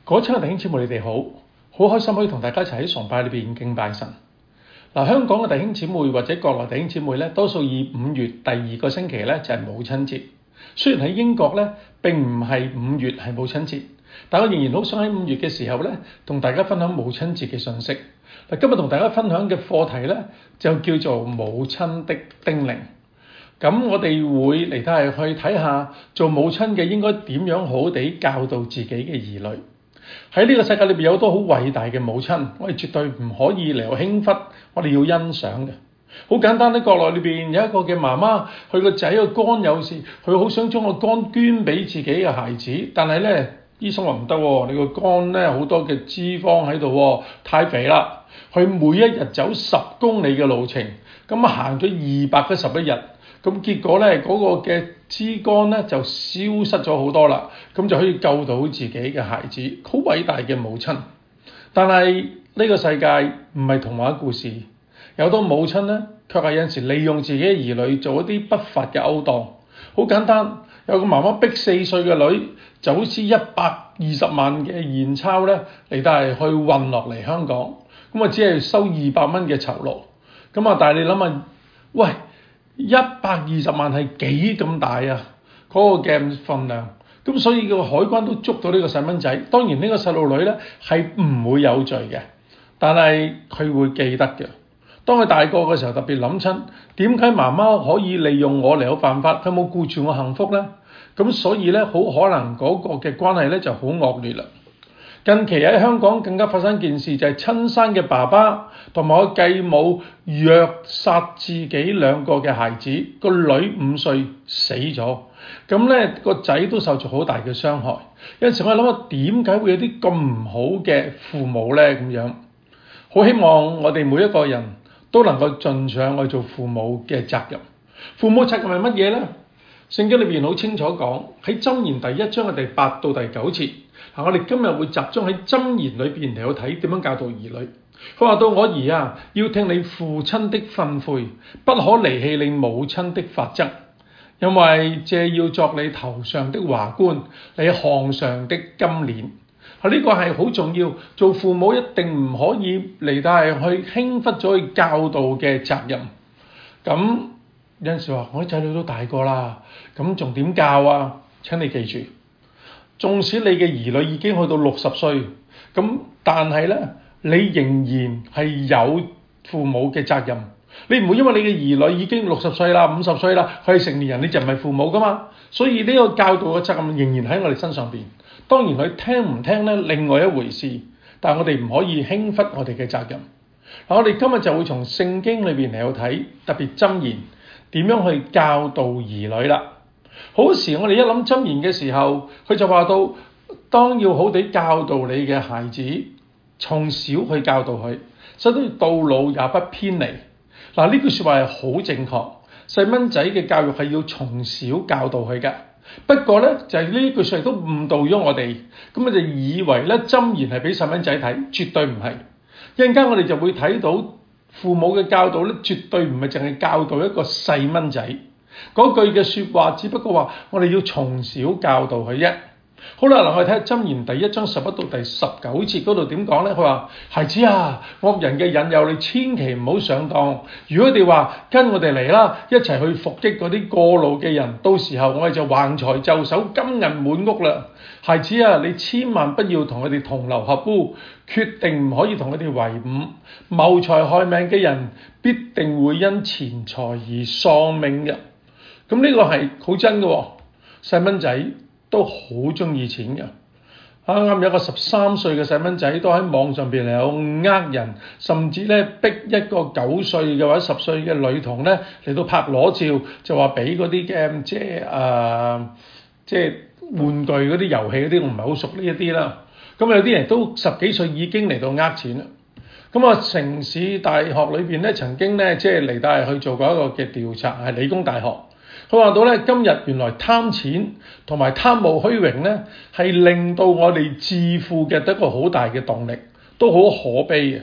各位親愛弟兄姊妹，你哋好，好開心可以同大家一齊喺崇拜裏邊敬拜神。香港嘅弟兄姊妹或者國內弟兄姊妹咧，多數以5月第2個星期咧就係母親節。雖然喺英國咧並唔係5月係母親節，但我仍然好想喺5月嘅時候咧同大家分享母親節嘅信息。今日同大家分享嘅課題咧就叫做母親的叮嚀。咁我哋會嚟去睇下做母親嘅應該點樣好地教導自己嘅兒女。喺呢個世界裏邊有好多好偉大嘅母親，我哋絕對唔可以嚟輕忽，我哋要欣賞嘅。好簡單，喺國內裏邊有一個嘅媽媽，佢個仔個肝有事，佢好想將個肝捐俾自己嘅孩子，但係呢，醫生話唔得，你個肝呢好多嘅脂肪喺度，太肥啦。佢每一日走10公里嘅路程，咁行咗211日。咁結果咧，嗰個嘅脂肝咧就消失咗好多啦，咁就可以救到自己嘅孩子，好偉大嘅母親。但係呢個世界唔係童話故事，有好多母親咧，卻係有陣時利用自己嘅兒女做一啲不法嘅勾當。好簡單，有個媽媽逼4歲嘅女走私120萬嘅現鈔咧，嚟到係去運落嚟香港，咁啊只係收200蚊嘅酬勞。咁啊，但係你諗下，喂，120萬係幾咁大啊？嗰個嘅份量，咁所以個海關都捉到呢個細蚊仔。當然呢個細路女咧係唔會有罪嘅，但係佢會記得嘅。當佢大個嘅時候，特別諗親點解媽媽可以利用我嚟有辦法，佢冇顧住我幸福咧？咁所以咧好可能嗰個嘅關係咧就好惡劣啦。近期喺香港更加發生件事，就係親生嘅爸爸同埋個繼母虐殺自己2個嘅孩子，個女5歲死咗，咁咧個仔都受咗好大嘅傷害。有陣時我諗下，點解會有啲咁唔好嘅父母咧？咁樣好希望我哋每一個人都能夠盡上去做父母嘅責任。父母責任係乜嘢咧？聖經裏邊好清楚講，喺箴言第1章嘅第8到第9節。我哋今日會集中喺箴言裏邊嚟去睇點樣教導兒女。佢話到，我兒啊，要聽你父親的訓誨，不可離棄你母親的法則，因為這要作你頭上的華冠，你項上的金鏈。呢個係好重要，做父母一定唔可以嚟到係去輕忽咗去教導嘅責任。咁有陣時話我啲仔女都大個啦，咁仲點教啊？請你記住，縱使你嘅兒女已經去到60歲，咁但係咧，你仍然係有父母嘅責任。你唔會因為你嘅兒女已經60歲啦、50歲啦，佢係成年人，你就唔係父母噶嘛。所以呢個教導嘅責任仍然喺我哋身上邊。當然佢聽唔聽咧，另外一回事。但係我哋唔可以輕忽我哋嘅責任。我哋今日就會從聖經裏邊嚟去睇，特別箴言點樣去教導兒女啦。好時我哋一諗箴言嘅時候，佢就話到，當要好地教導你嘅孩子，從小去教導佢，使到老也不偏離。呢句說話係好正確，細蚊仔嘅教育係要從小教導佢嘅。不過呢，就係呢句說話都誤導咗我哋，咁我就以為呢箴言係俾細蚊仔睇，絕對唔係。一陣間我哋就會睇到父母嘅教導呢，絕對唔係淨係教導一個細蚊仔。嗰句嘅說話只不過話我哋要從小教導佢啫。好啦，我哋睇下箴言第1章11到第19節嗰度點講呢？佢話：孩子啊，惡人嘅引誘你千祈唔好上當。如果你話跟我哋嚟啦，一齊去伏擊嗰啲過路嘅人，到時候我哋就橫財就手，金銀滿屋啦。孩子啊，你千萬不要同佢哋同流合污，決定唔可以同佢哋為伍。謀財害命嘅人必定會因錢財而喪命嘅。咁呢個係好真嘅，細蚊仔都好中意錢嘅。啱啱有個13歲嘅細蚊仔都喺網上邊嚟有呃人，甚至咧逼一個9歲嘅或者10歲嘅女童咧嚟到拍裸照，就話俾嗰啲嘅即係玩具嗰啲遊戲嗰啲，我唔係好熟呢一啲啦。咁有啲人都10幾歲已經嚟到呃錢啦。咁啊，城市大學裏邊咧曾經咧即係嚟到係去做過一個嘅調查，係理工大學。佢話到咧，今日原來貪錢同埋貪慕虛榮咧，係令到我哋致富嘅一個好大嘅動力，都好可悲嘅。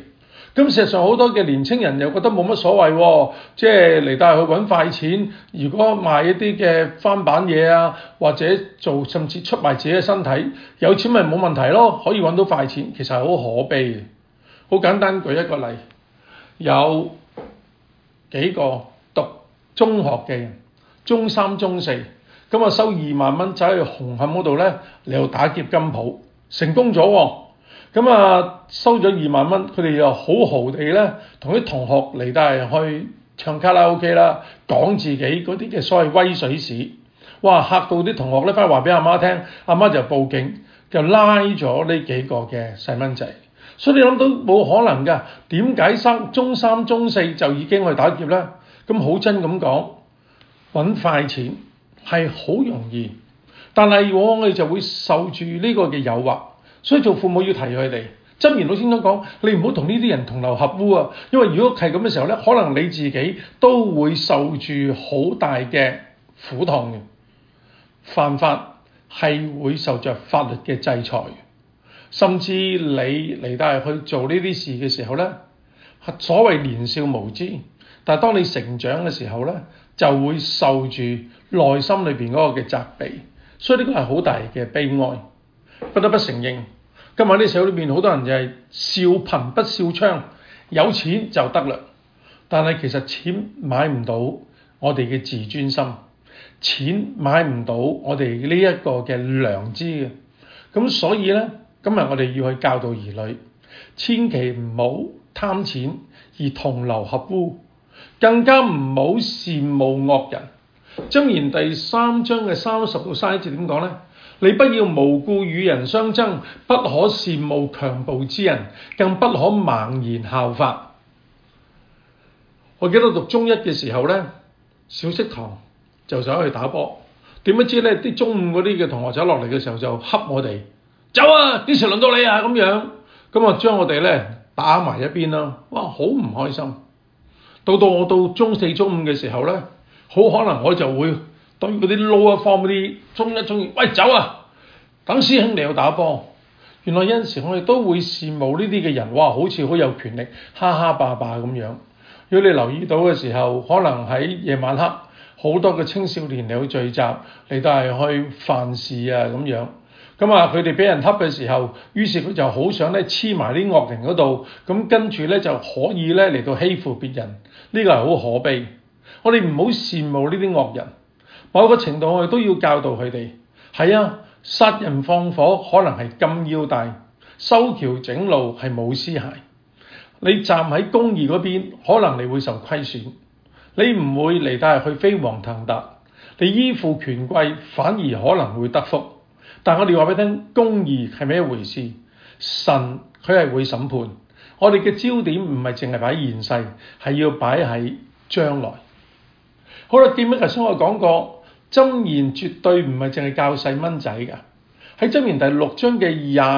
咁事實上好多嘅年青人又覺得冇乜所謂喎，即係嚟帶去揾快錢。如果賣一啲嘅翻版嘢啊，或者甚至出賣自己嘅身體，有錢咪冇問題咯，可以揾到快錢。其實係好可悲嘅。好簡單舉一個例，有幾個讀中學嘅人，中三、中四，咁啊收2萬蚊走去紅磡嗰度咧嚟到打劫金鋪，成功咗喎。咁啊收咗2萬蚊，佢哋又好豪地咧，同啲同學嚟帶去唱卡拉 OK 啦，講自己嗰啲嘅所謂威水史。哇！嚇到啲同學咧，翻去話俾阿媽聽，阿媽就報警，就拉咗呢幾個嘅細蚊仔。所以你諗到冇可能㗎？點解中三、中四就已經去打劫咧？咁好真咁講，揾快錢係好容易，但係往往我哋就會受住呢個嘅誘惑。所以做父母要提佢哋，箴言老先生講，你唔好同呢啲人同流合污啊！因為如果係咁嘅時候咧，可能你自己都會受住好大嘅苦痛嘅。犯法係會受着法律嘅制裁，甚至你嚟到去做呢啲事嘅時候咧，所謂年少無知，但係當你成長嘅時候咧，就會受住內心裏邊嗰個嘅責備，所以呢個係好大嘅悲哀。不得不承認，今日呢社會裏邊好多人就係笑貧不笑娼，有錢就得啦。但係其實錢買唔到我哋嘅自尊心，錢買唔到我哋呢一個嘅良知嘅。咁所以咧，今日我哋要去教導兒女，千祈唔好貪錢而同流合污，更加唔好羨慕惡人。箴言第3章嘅30到31節點講咧？你不要無故與人相爭，不可羨慕強暴之人，更不可盲言效法。我記得讀中一嘅時候咧，小息堂就想去打波，點不知咧啲中五嗰啲嘅同學走落嚟嘅時候就恰我哋，走啊！幾時輪到你啊？咁樣，咁啊將我哋咧打埋一邊啦。哇，好唔開心。到我到中4、中5嘅時候咧，好可能我就會對嗰啲 lower form 嗰啲中一、中二，喂，走啊！等師兄嚟到打波。原來有陣時我哋都會羨慕呢啲嘅人，哇，好似好有權力，哈哈霸霸咁樣。如果你留意到嘅時候，可能喺夜晚黑好多嘅青少年嚟到聚集，嚟到係去犯事啊咁樣。咁啊，佢哋俾人恰嘅時候，於是佢就好想咧黐埋啲惡人嗰度，咁跟住咧就可以咧嚟到欺負別人。呢個係好可悲。我哋唔好羨慕呢啲惡人。某個程度我哋都要教導佢哋。係啊，殺人放火可能係金腰帶，修橋整路係冇屍骸。你站喺公義嗰邊，可能你會受虧損。你唔會嚟到去飛黃騰達，你依附權貴反而可能會得福。但我哋話俾你聽，公義係咩一回事？神佢係會審判。我哋嘅焦點唔係淨係擺現世，係要擺喺將來。好啦，記唔記得頭先我講過，箴言絕對唔係淨係教細蚊仔㗎。喺箴言第6章嘅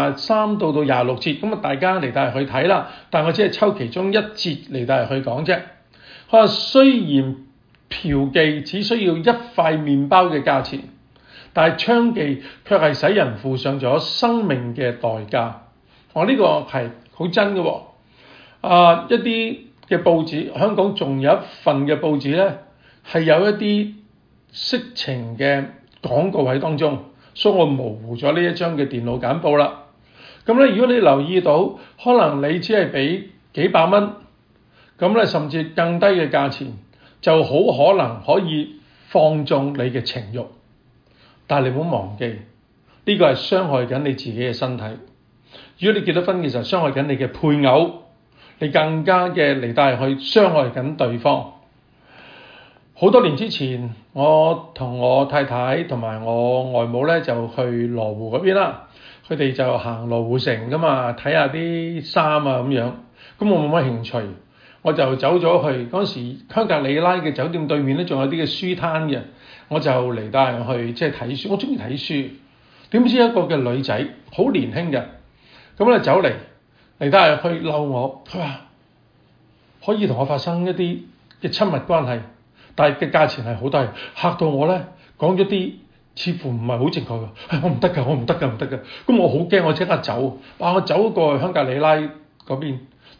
23到26節，咁啊大家嚟到去睇啦。但我只係抽其中一節嚟到去講啫。佢話雖然嫖妓只需要1塊麵包嘅價錢，但係娼妓卻係使人付上咗生命嘅代價。我呢個係好真嘅。一啲嘅報紙，香港仲有一份嘅報紙咧，係有一啲色情嘅廣告喺當中。所以我模糊咗呢一張嘅電腦簡報啦。咁咧，如果你留意到，可能你只係俾幾百蚊，咁咧甚至更低嘅價錢，就好可能可以放縱你嘅情慾。但係你唔好忘記，呢個係傷害緊你自己嘅身體。如果你結咗婚嘅時候，傷害緊你嘅配偶，你更加嘅嚟帶去傷害緊對方。好多年之前，我同我太太同埋我外母咧就去羅湖嗰邊啦。佢哋就行羅湖城㗎嘛，睇下啲衫啊咁樣。咁我冇乜興趣，我就走咗去。嗰時香格里拉嘅酒店對面咧，仲有啲嘅書攤嘅。我就嚟帶去即係睇書。我中意睇書。點知一個嘅女仔好年輕嘅，咁咧走嚟帶去嬲我。佢話可以同我發生一啲嘅親密關係。但係嘅價錢係好低，嚇到我咧，講咗啲似乎唔係好正確嘅。我唔得㗎。咁我好驚，我即刻走。我走過去香格里拉嗰邊，點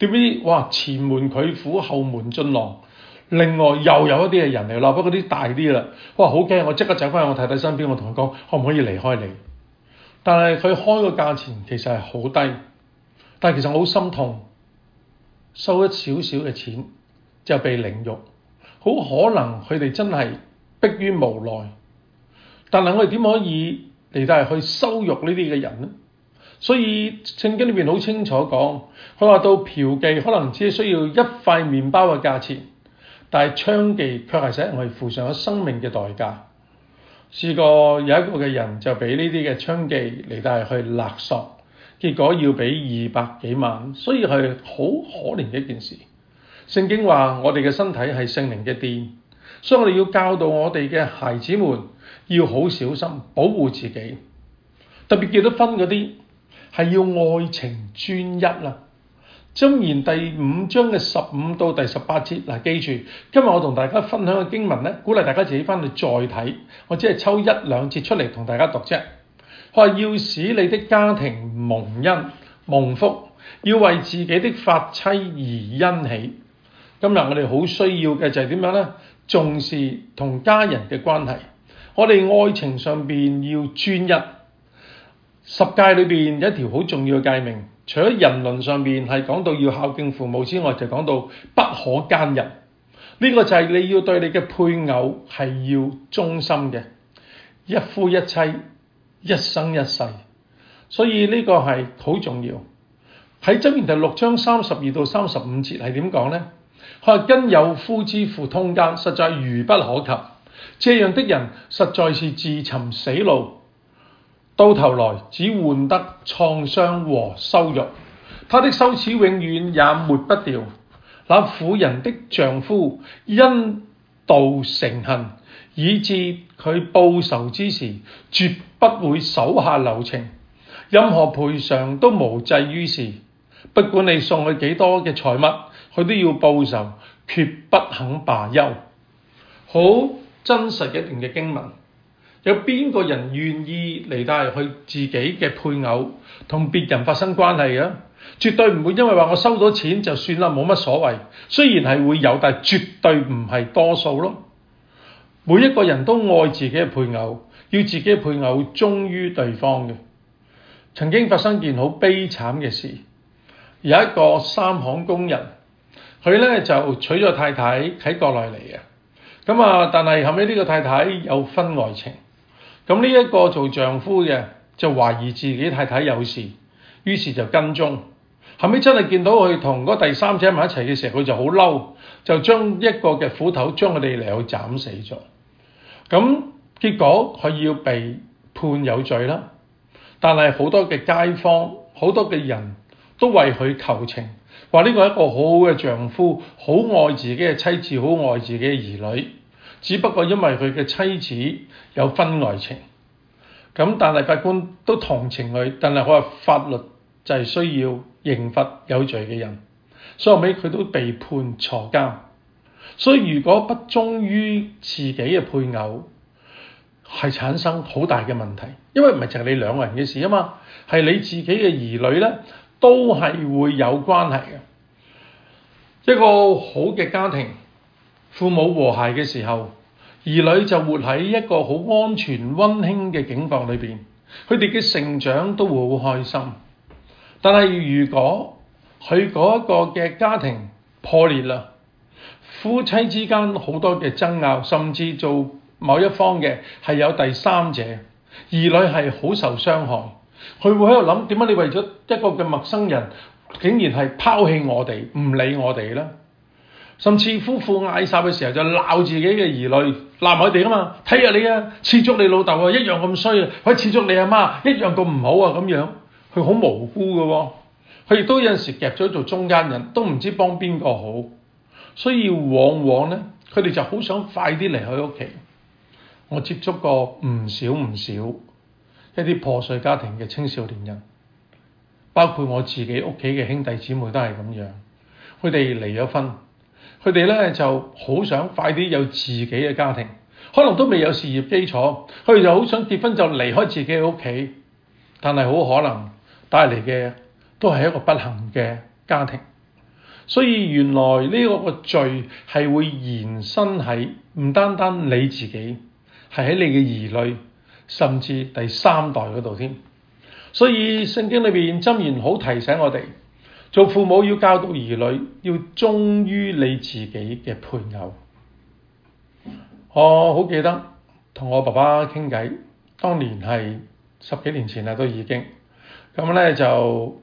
點知哇，前門拒虎，後門進狼。另外又有一啲嘅人嚟啦，不過啲大啲啦，哇好驚！我即刻走翻去我太太身邊，我同佢講可唔可以離開你？但係佢開個價錢其實係好低，但係其實我好心痛，收一少少嘅錢就被凌辱，好可能佢哋真係迫於無奈。但係我哋點可以嚟到係去羞辱呢啲嘅人呢？所以聖經裏邊好清楚講，佢話到嫖妓可能只係需要一塊麵包嘅價錢，但係娼妓卻係使人付上咗生命嘅代價。試過有一個嘅人就俾呢啲嘅娼妓嚟到係去勒索，結果要俾200幾萬，所以係好可憐嘅一件事。聖經話我哋嘅身體係聖靈嘅殿，所以我哋要教導我哋嘅孩子們要好小心保護自己，特別結咗婚嗰啲係要愛情專一啦。箴言第5章嘅15到第18節，嗱，記住今日我同大家分享嘅經文咧，鼓勵大家自己翻去再睇，我只係抽1、2節出嚟同大家讀啫。佢話要使你的家庭蒙恩蒙福，要為自己的髮妻而欣喜。今日我哋好需要嘅就係點樣呢？重視同家人嘅關係，我哋愛情上邊要專一。10誡裏邊有一條好重要嘅誡命，除咗人倫上邊係講到要孝敬父母之外，就講到不可奸淫。呢個就係你要對你嘅配偶係要忠心嘅，一夫一妻，一生一世。所以呢個係好重要。喺箴言第6章32到35節係點講呢？佢話跟有夫之婦通姦，實在愚不可及。這樣的人實在是自尋死路，到頭來只換得創傷和羞辱。他的羞恥永遠也抹不掉。那婦人的丈夫因妒成恨，以致佢報仇之時絕不會手下留情，任何賠償都無濟於事。不管你送佢幾多嘅財物，佢都要報仇，決不肯罷休。好真實一段嘅經文，有邊個人願意嚟帶去自己嘅配偶同別人發生關係嘅？絕對唔會因為話我收咗錢就算啦，冇乜所謂。雖然係會有，但係絕對唔係多數咯。每一個人都愛自己嘅配偶，要自己嘅配偶忠於對方嘅。曾經發生件好悲慘嘅事，有一個三行工人，佢咧就娶咗太太喺國內嚟嘅。但係後尾呢個太太有婚外情，咁呢一個做丈夫嘅就懷疑自己太太有事，於是就跟蹤。後尾真係見到佢同嗰第三者喺埋一齊嘅時候，佢就好嬲，就將一個嘅斧頭將佢哋嚟去斬死咗。咁結果佢要被判有罪啦。但係好多嘅街坊、好多嘅人都為佢求情，話呢個係一個好好嘅丈夫，好愛自己嘅妻子，好愛自己嘅兒女。只不過因為佢嘅妻子有婚外情，但係法官都同情佢，但係佢話法律就係需要刑罰有罪嘅人，所以後尾佢都被判坐監。所以如果不忠於自己嘅配偶，係產生好大嘅問題，因為唔係淨係你兩個人嘅事啊嘛，係你自己嘅兒女咧都係會有關係嘅。一個好嘅家庭，父母和諧嘅時候，兒女就活喺一個好安全溫馨嘅境況裏邊，佢哋嘅成長都會好開心。但係如果佢嗰一個嘅家庭破裂啦，夫妻之間好多嘅爭拗，甚至做某一方嘅係有第三者，兒女係好受傷害。佢會喺度諗，點解你為咗一個嘅陌生人，竟然係拋棄我哋，唔理我哋呢？甚至夫婦嗌霎嘅時候就鬧自己嘅兒女，鬧佢哋啊嘛，睇下你啊，似足你老豆啊，一樣咁衰啊，或者似足你阿媽一樣咁唔好啊，咁樣佢好無辜嘅喎，佢亦都有陣時夾咗做中間人，都唔知幫邊個好，所以往往呢，佢哋就好想快啲離開屋企。我接觸過唔少一啲破碎家庭嘅青少年人，包括我自己屋企嘅兄弟姊妹都係咁樣，佢哋離咗婚，佢哋咧就好想快啲有自己嘅家庭，可能都未有事業基礎，佢哋就好想結婚就離開自己嘅屋企，但係好可能帶嚟嘅都係一個不幸嘅家庭。 所以原來呢個罪係會延伸喺唔單單你自己，係喺你嘅兒女，甚至第三代嗰度添。所以聖經裏邊箴言好提醒我哋，做父母要教導兒女，要忠於你自己嘅配偶。我好記得同我爸爸傾偈，當年係10幾年前啦，都已經咁咧，就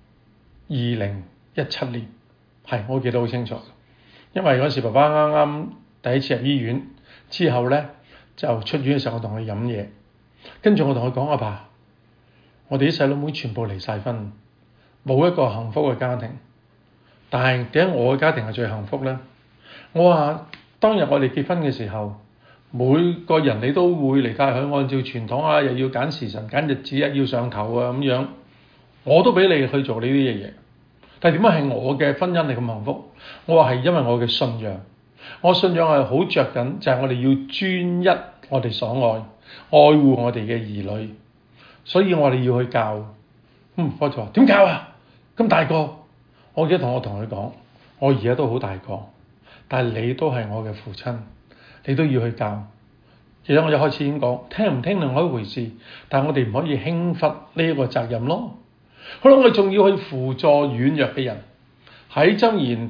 2017年，係我記得好清楚，因為嗰時爸爸啱啱第一次入醫院之後咧，就出院嘅時候，我同佢飲嘢，跟住我同佢講：阿爸，我哋啲細佬妹全部離晒婚，冇一個幸福嘅家庭。但係點解我嘅家庭係最幸福呢？我話當日我哋結婚嘅時候，每個人你都會離家去按照傳統啊，又要揀時辰、揀日子啊，要上頭啊咁樣，我都俾你去做呢啲嘢。但係點解係我嘅婚姻係咁幸福？我話係因為我嘅信仰，我信仰係好着緊，就係我哋要專一我哋所愛，愛護我哋嘅兒女。所以我哋要去教。我就話點教啊？咁大個，我記得我同佢講，我而家都好大個，但係你都係我嘅父親，你都要去教。其實我一開始已經講，聽唔聽另外一回事，但係我哋唔可以輕忽呢一個責任咯。好啦，我哋仲要去輔助軟弱嘅人。喺箴言第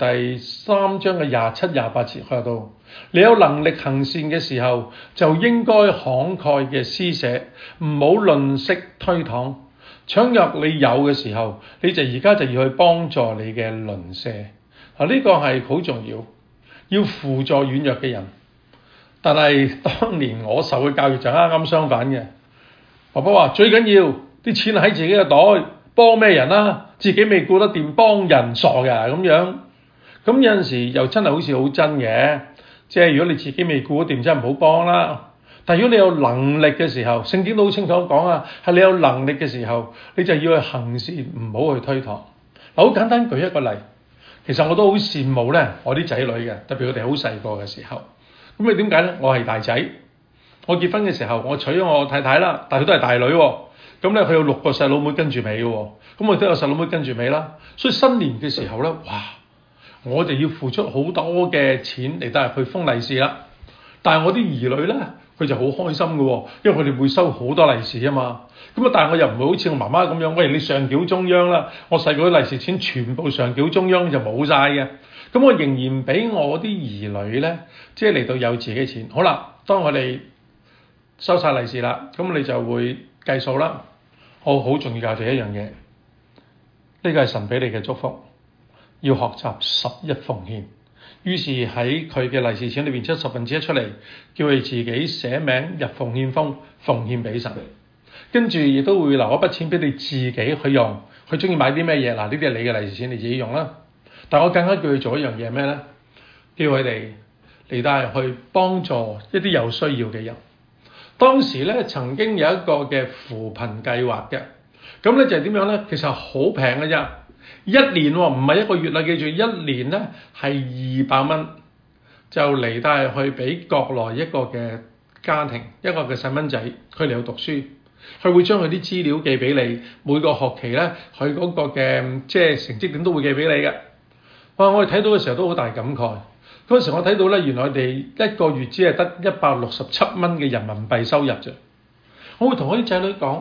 3章嘅27、28節嗰度，你有能力行善嘅時候，就應該慷慨嘅施捨，唔好吝嗇推搪。倘若你有嘅時候，你就而家就要去幫助你嘅鄰舍。呢個係好重要，要輔助軟弱嘅人。但係當年我受嘅教育就啱啱相反嘅。爸爸話最緊要啲錢喺自己嘅袋，幫咩人啊？自己未顧得掂，幫人傻㗎咁樣。咁有陣時又真係好似好真嘅，即係如果你自己未顧得掂，真係唔好幫啦。但係如果你有能力嘅時候，聖經都好清楚講啊，係你有能力嘅時候，你就要去行善，唔好去推搪。好簡單舉一個例，其實我都好羨慕咧我啲仔女嘅，特別佢哋好細個嘅時候。咁你點解咧？我係大仔，我結婚嘅時候我娶咗我太太啦，但係佢都係大女喎。咁咧佢有6個細佬妹跟住尾嘅喎，咁我都有細佬妹跟住尾啦。所以新年嘅時候咧，哇！我就要付出好多嘅錢嚟帶入去封利是啦。但係我啲兒女咧，佢就好開心嘅喎，因為佢哋會收好多利是啊嘛。咁啊，但係我又唔會好似我媽媽咁樣，喂，你上繳中央啦，我細個啲利是錢全部上繳中央就冇晒嘅。咁我仍然俾我啲兒女咧，即係嚟到有自己錢。好啦，當我哋收晒利是啦，咁你就會計數啦。我好重要教住一樣嘢，呢個係神俾你嘅祝福，要學習11奉獻。於是喺佢嘅利是錢裏邊出1/10出嚟，叫佢自己寫名入奉獻封，奉獻俾神。跟住亦都會留一筆錢俾你自己去用，佢中意買啲咩嘢，嗱，呢啲係你嘅利是錢，你自己用啦。但我更加叫佢做一樣嘢咩呢？叫佢哋嚟帶去幫助一啲有需要嘅人。當時咧曾經有一個嘅扶貧計劃嘅，咁咧就係點樣咧？其實好平嘅啫，1年喎，唔係1個月啦，記住1年咧係200蚊，就嚟帶去俾國內一個嘅家庭，一個嘅細蚊仔，佢嚟到讀書，佢會將佢啲資料寄俾你，每個學期咧佢嗰個嘅即係成績點都會寄俾你嘅。哇！我哋睇到嘅時候都好大感慨。嗰時我睇到咧，原來我哋一個月只係得167蚊嘅人民幣收入啫。我會同我啲仔女講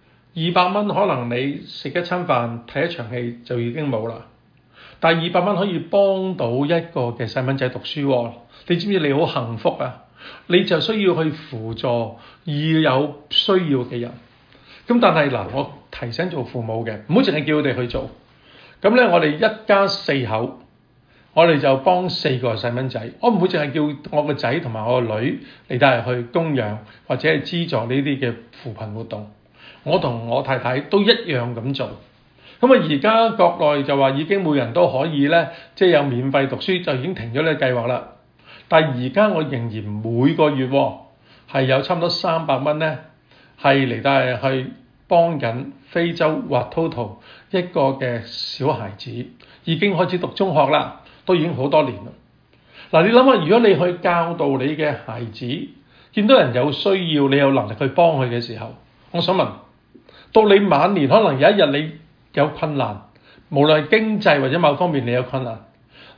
，200蚊可能你食一餐飯、睇一場戲就已經冇啦。但係200蚊可以幫到一個嘅細蚊仔讀書喎。你知唔知你好幸福啊？你就需要去輔助要有需要嘅人。咁但係嗱，我提醒做父母嘅，唔好淨係叫佢哋去做。咁咧，我哋一家4口。我哋就幫4個細蚊仔，我唔會淨係叫我個仔同埋我個女嚟帶去供養或者係資助呢啲嘅扶貧活動。我同我太太都一樣咁做。咁啊，而家國內就話已經每人都可以咧，即係有免費讀書，就已經停咗呢個計劃啦。但係而家我仍然每個月係有差唔多300蚊咧，係嚟帶去幫緊非洲或 Total 一個嘅小孩子，已經開始讀中學啦。都已經好多年啦。嗱，你諗下，如果你去教導你嘅孩子，見到人有需要，你有能力去幫佢嘅時候，我想問，到你晚年可能有一日你有困難，無論係經濟或者某方面你有困難，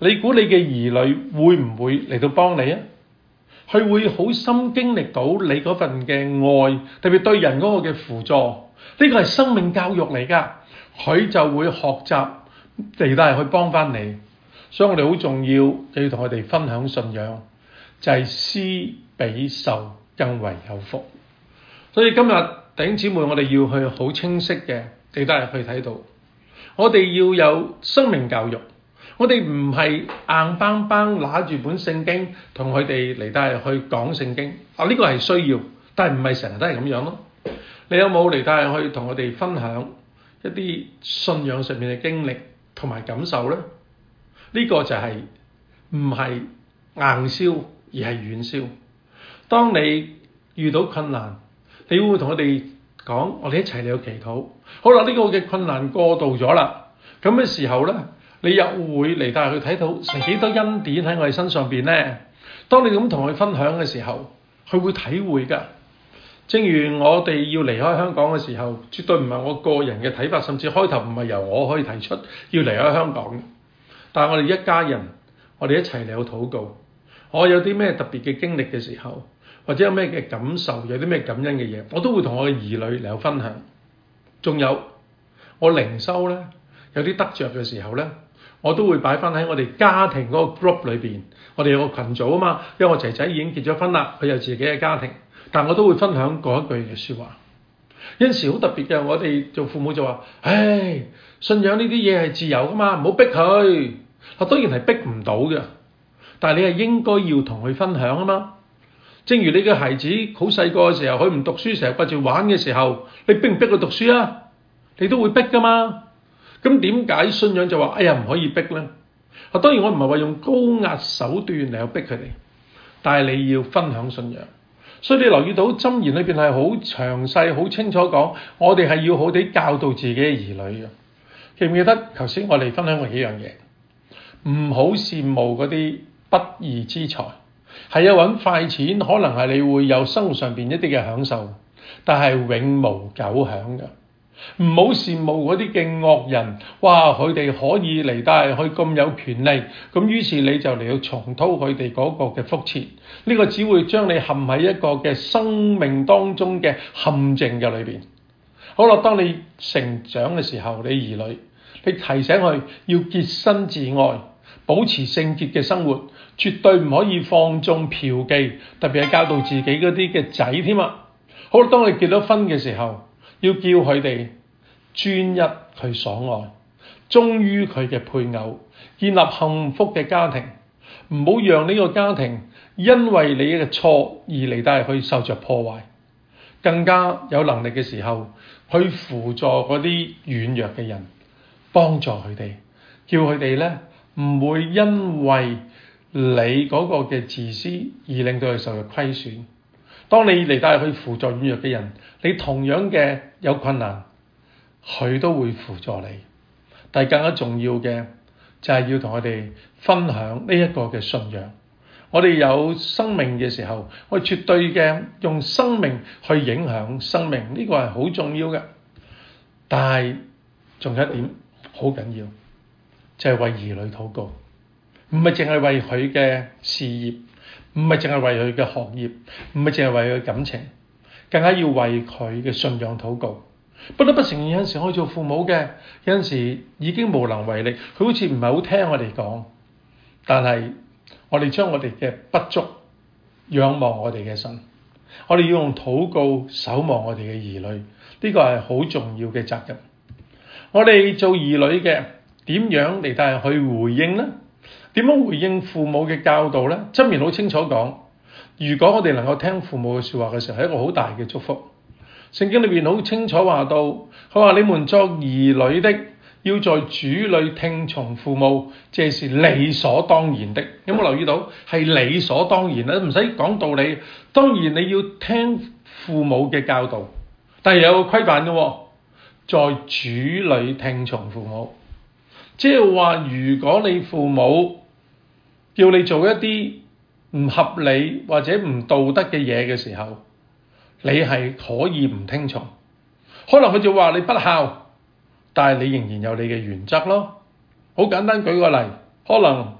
你估你嘅兒女會唔會嚟到幫你啊？佢會好深經歷到你嗰份嘅愛，特別對人嗰個嘅輔助，呢個係生命教育嚟㗎。佢就會學習嚟到去幫翻你。所以我哋好重要，就要同佢哋分享信仰，就係施比受更為有福。所以今日弟兄姊妹，我哋要去好清晰嘅嚟到去睇到，我哋要有生命教育。我哋唔係硬邦邦拿住本聖經同佢哋嚟到去講聖經啊，呢個係需要，但係唔係成日都係咁樣咯。你有冇嚟到去同我哋分享一啲信仰上面嘅經歷同埋感受咧？呢個就係唔係硬銷而係軟銷。當你遇到困難，你會同我哋講，我哋一齊嚟去祈禱。好啦，呢個嘅困難過渡咗啦，咁嘅時候咧，你又會嚟到去睇到成幾多恩典喺我哋身上邊咧？當你咁同佢分享嘅時候，佢會體會㗎。正如我哋要離開香港嘅時候，絕對唔係我個人嘅睇法，甚至開頭唔係由我可以提出要離開香港。但係我哋一家人，我哋一齊嚟去禱告。我有啲咩特別嘅經歷嘅時候，或者有咩嘅感受，有啲咩感恩嘅嘢，我都會同我嘅兒女嚟去分享。仲有我靈修咧，有啲得着嘅時候咧，我都會擺翻喺我哋家庭嗰個 group 裏邊。我哋有個群組啊嘛，因為我仔仔已經結咗婚啦，佢有自己嘅家庭，但我都會分享嗰一句嘅説話。有陣時好特別嘅，我哋做父母就話：唉，信仰呢啲嘢係自由噶嘛，唔好逼佢。當然係逼唔到嘅，但係你係應該要同佢分享啊嘛。正如你嘅孩子好細個嘅時候，佢唔讀書，成日掛住玩嘅時候，你逼唔逼佢讀書啊？你都會逼噶嘛。咁點解信仰就話哎呀唔可以逼呢？當然我唔係話用高壓手段嚟去逼佢哋，但係你要分享信仰。所以你留意到箴言裏邊係好詳細、好清楚講，我哋係要好地教導自己嘅兒女嘅。記唔記得頭先我哋分享過幾樣嘢？唔好羨慕嗰啲不義之財，係揾快錢，可能係你會有生活上邊一啲嘅享受，但係永無久享嘅。唔好羨慕嗰啲嘅惡人，哇！佢哋可以嚟到去咁有權利，咁於是你就嚟到重蹈佢哋嗰個嘅覆轍。呢個只會將你陷喺一個嘅生命當中嘅陷阱嘅裏邊。好啦，當你成長嘅時候，你兒女，你提醒佢要潔身自愛，保持聖潔嘅生活，絕對唔可以放縱嫖妓，特別係教導自己嗰啲嘅仔添啊。好啦，當你結咗婚嘅時候，要叫佢哋專一佢所愛，忠於佢嘅配偶，建立幸福嘅家庭，唔好讓呢個家庭因為你嘅錯而嚟到去受着破壞。更加有能力嘅時候，去輔助嗰啲軟弱嘅人，幫助佢哋，叫佢哋咧唔會因為你嗰個嘅自私而令到佢受到虧損。當你嚟到去輔助軟弱嘅人，你同樣嘅有困難，佢都會輔助你。但係更加重要嘅就係要同佢哋分享呢一個嘅信仰。我哋有生命嘅時候，我哋絕對嘅用生命去影響生命，呢個係好重要嘅。但係仲有一點好緊要，就係為兒女禱告，唔係淨係為佢嘅事業，唔係淨係為佢嘅學業，唔係淨係為佢嘅感情，更加要為佢嘅信仰禱告。不得不承認，有陣時我做父母嘅，有陣時已經無能為力，佢好似唔係好聽我哋講。但係我哋將我哋嘅不足仰望我哋嘅神，我哋要用禱告守望我哋嘅兒女，呢個係好重要嘅責任。我哋做兒女嘅點樣嚟到去回應呢？點樣回應父母嘅教導呢？箴言好清楚講，如果我哋能夠聽父母嘅說話嘅時候，係一個好大嘅祝福。聖經裏邊好清楚話到，佢話你們作兒女的，要在主裏聽從父母，這是理所當然的。有冇留意到？係理所當然啦，唔使講道理。當然你要聽父母嘅教導，但係有個規範嘅，在主裏聽從父母。即係話，如果你父母叫你做一啲唔合理或者唔道德嘅嘢嘅時候，你係可以唔聽從。可能佢就話你不孝，但係你仍然有你嘅原則咯。好簡單舉個例，可能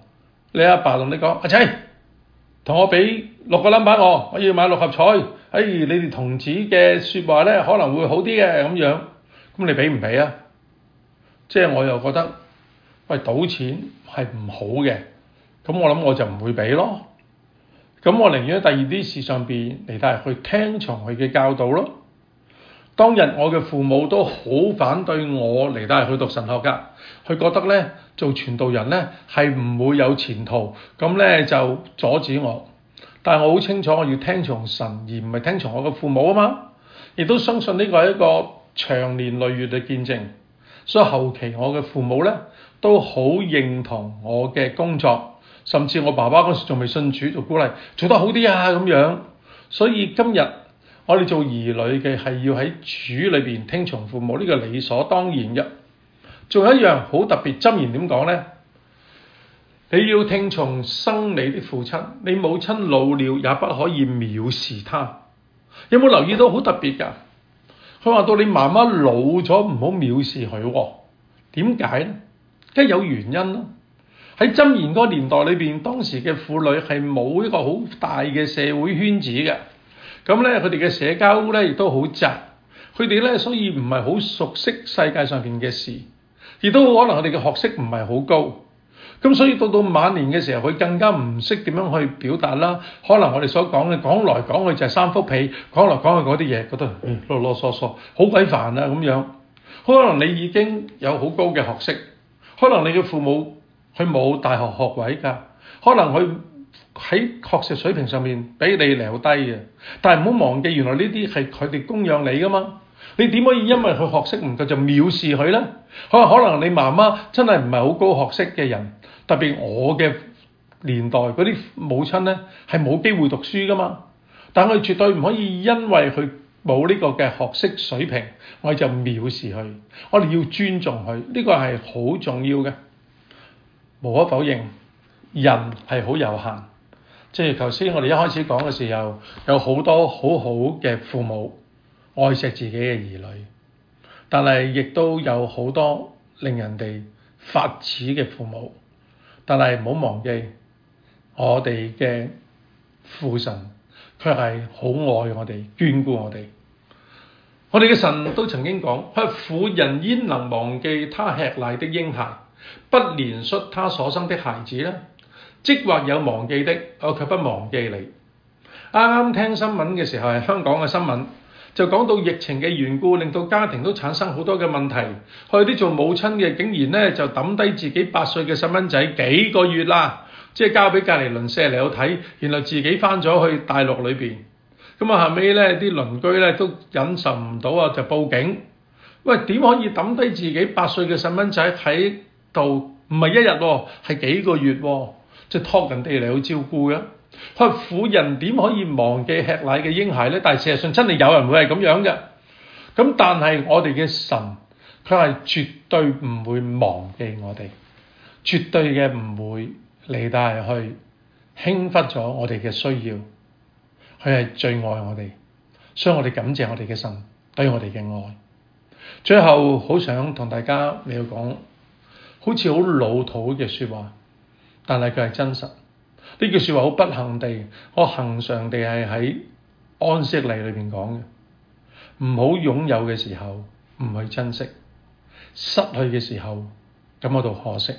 你阿爸同你講，阿仔，同我俾6個 number 我要買6合彩。你哋童子嘅説話咧可能會好啲嘅咁樣，咁你俾唔俾啊？即係我又覺得，喂，賭錢係唔好嘅，咁我諗我就唔會俾咯。咁我寧願喺第二啲事上邊嚟到去聽從佢嘅教導咯。當日我嘅父母都好反對我嚟到去讀神學㗎，佢覺得咧做傳道人咧係唔會有前途，咁咧就阻止我。但係我好清楚我要聽從神，而唔係聽從我嘅父母啊嘛。亦都相信呢個係一個長年累月嘅見證。所以後期我嘅父母咧都好認同我嘅工作，甚至我爸爸嗰時仲未信主，就鼓勵做得好啲啊咁樣。所以今日我哋做兒女嘅係要喺主裏邊聽從父母，呢個理所當然嘅。仲有一樣好特別，箴言點講呢？你要聽從生你的父親，你母親老了也不可以藐視他。有冇留意到好特別㗎？佢話到你媽媽老咗唔好藐視佢，點解呢？梗係有原因啦。喺箴言嗰個年代裏邊，當時嘅婦女係冇一個好大嘅社會圈子嘅，咁咧佢哋嘅社交咧亦都好窄，佢哋咧所以唔係好熟悉世界上邊嘅事，亦都可能佢哋嘅學識唔係好高。咁所以到晚年嘅時候，佢更加唔識點樣去表達啦。可能我哋所講嘅講來講去就係三幅被，講來講去嗰啲嘢，覺得囉囉嗦嗦，好鬼煩啊咁樣。可能你已經有好高嘅學識，可能你嘅父母佢冇大學學位㗎，可能佢喺學術水平上面比你留低嘅。但係唔好忘記，原來呢啲係佢哋供養你㗎嘛。你點可以因為佢學識唔夠就藐視佢呢？可能你媽媽真係唔係好高學識嘅人。特別我嘅年代嗰啲母親咧係冇機會讀書噶嘛，但係佢絕對唔可以因為佢冇呢個嘅學識水平，我哋就藐視佢。我哋要尊重佢，呢個係好重要嘅。無可否認，人係好有限。即係頭先我哋一開始講嘅時候，有好多好好嘅父母愛錫自己嘅兒女，但係亦都有好多令人哋發指嘅父母。但係唔好忘記，我哋嘅父神卻係好愛我哋、眷顧我哋。我哋嘅神都曾經講：婦人焉能忘記他吃奶的嬰孩，不憐恤他所生的孩子呢？即或有忘記的，我卻不忘記你。啱啱聽新聞嘅時候係香港嘅新聞，就講到疫情嘅緣故，令到家庭都產生好多嘅問題。佢啲做母親嘅竟然咧就抌低自己8歲嘅細蚊仔幾個月啦，即係交俾隔離鄰舍嚟到睇，然後自己翻咗去大陸裏邊。咁啊後尾咧啲鄰居咧都忍受唔到啊，就報警。喂，點可以抌低自己8歲嘅細蚊仔喺度？唔係1日喎，係幾個月喎，即係託人哋嚟去照顧嘅。佢話婦人點可以忘記吃奶嘅嬰孩呢？但係事實上真係有人會係咁樣嘅。咁但係我哋嘅神，佢係絕對唔會忘記我哋，絕對嘅唔會嚟到去輕忽咗我哋嘅需要。佢係最愛我哋，所以我哋感謝我哋嘅神對我哋嘅愛。最後好想同大家嚟講，好似好老土嘅説話，但係佢係真實。呢句説話好不幸地，我恆常地係喺安息禮裏邊講嘅。唔好擁有嘅時候唔去珍惜，失去嘅時候感覺到可惜。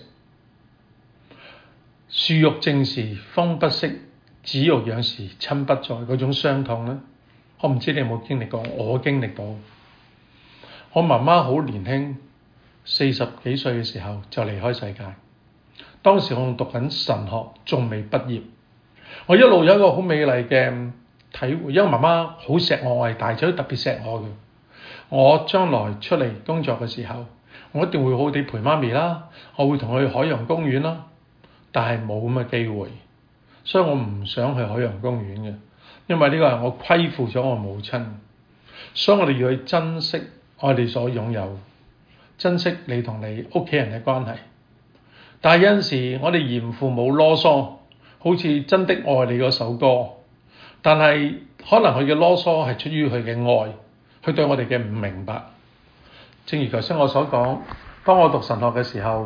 樹欲靜時風不息，子欲養時親不在，嗰種傷痛咧，我唔知你有冇經歷過，我經歷到。我媽媽好年輕，40幾歲嘅時候就離開世界。當時我仲讀緊神學，仲未畢業。我一路有一個好美麗嘅體會，因為媽媽好錫我，我係大仔都特別錫我嘅。我將來出嚟工作嘅時候，我一定會好好地陪媽咪啦，我會同佢去海洋公園啦。但係冇咁嘅機會，所以我唔想去海洋公園嘅，因為呢個係我虧負咗我母親。所以我哋要去珍惜我哋所擁有，珍惜你同你屋企人嘅關係。但係有陣時，我哋嫌父母囉嗦，好似真的愛你嗰首歌。但係可能佢嘅囉嗦係出於佢嘅愛，佢對我哋嘅唔明白。正如頭先我所講，當我讀神學嘅時候，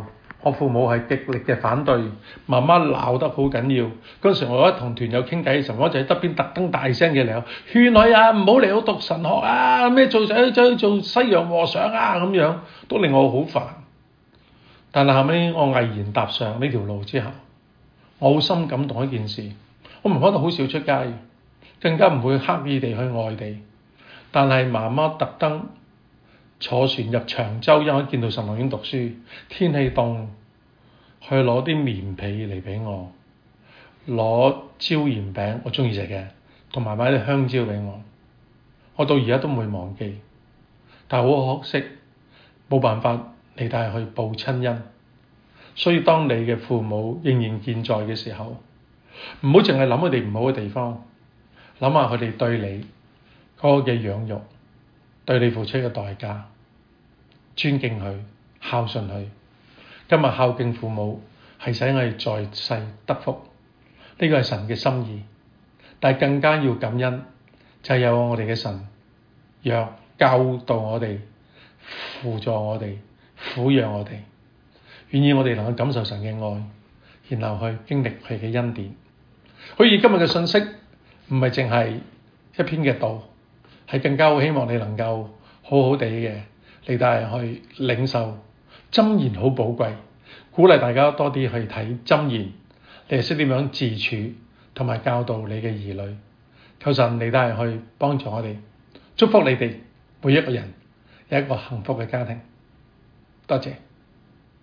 我父母係極力嘅反對，媽媽鬧得好緊要。嗰時我一同團友傾偈嘅時候，我就喺側邊特登大聲嘅嚟勸佢啊，唔好嚟到讀神學啊，咩做西洋和尚啊咁樣，都令我好煩。但係後尾我毅然踏上呢條路之後，我好深感動一件事，我唔可能好少出街，更加唔會刻意地去外地。但係媽媽特登坐船入長洲，因為見到神學院讀書，天氣凍，去攞啲棉被嚟俾我，攞椒鹽餅，我中意食嘅，同埋買啲香蕉俾我。我到而家都唔會忘記，但係好可惜，冇辦法你帶去報親恩。所以當你嘅父母仍然健在嘅時候，唔好淨係諗佢哋唔好嘅地方，諗下佢哋對你嗰個嘅養育，對你付出嘅代價，尊敬佢，孝順佢。今日孝敬父母係使我哋在世得福，呢個係神嘅心意。但係更加要感恩，就係有我哋嘅神若教導我哋，輔助我哋，撫養我哋，願意我哋能夠感受神嘅愛，然後去經歷佢嘅恩典。好似今日嘅信息唔係淨係一篇嘅道，係更加好希望你能夠好好地嘅嚟帶去領受箴言，好寶貴，鼓勵大家多啲去睇箴言，你係識點樣自處同埋教導你嘅兒女。求神嚟帶去幫助我哋，祝福你哋每一個人有一個幸福嘅家庭。多謝。